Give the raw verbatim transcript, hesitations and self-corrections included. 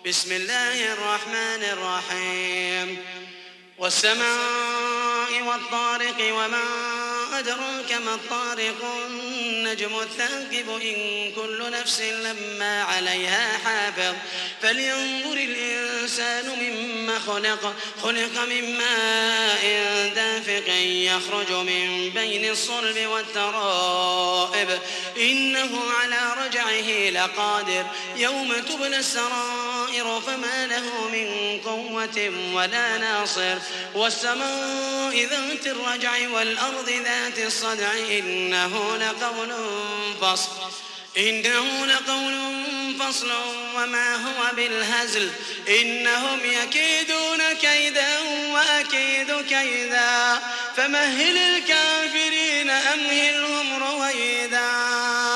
بسم الله الرحمن الرحيم والسماء والطارق وما أدراك ما الطارق النجم الثاقب إن كل نفس لما عليها حافظ فلينظر الإنسان مما خلق خلق من ماء دافق يخرج من بين الصلب والترائب إنه على رجعه لقادر يوم تبلى السرائر فما له من قوة ولا ناصر والسماء ذات الرجع والأرض ذات الصدع إنه لقول فصل إنه لقول فصل وما هو بالهزل إنهم يكيدون كيدا وأكيد كيدا فمهل الكافرين أمهلهم رويدا.